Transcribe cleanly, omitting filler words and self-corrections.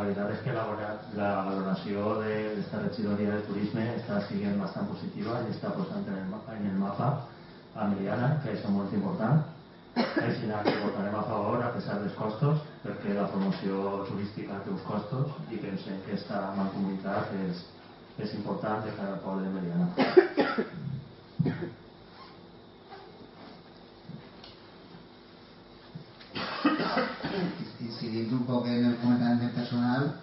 veritat és que la valoració d'esta regidoria de turisme està sent bastant positiva i està posant en el mapa a Meliana, que és molt important. Així que votarem a favor a pesar dels costos, perquè la promoció turística té uns costos i pensem que aquesta mancomunitat és important de cara al poble de Meliana. Incidint un poc en el comentari del personal,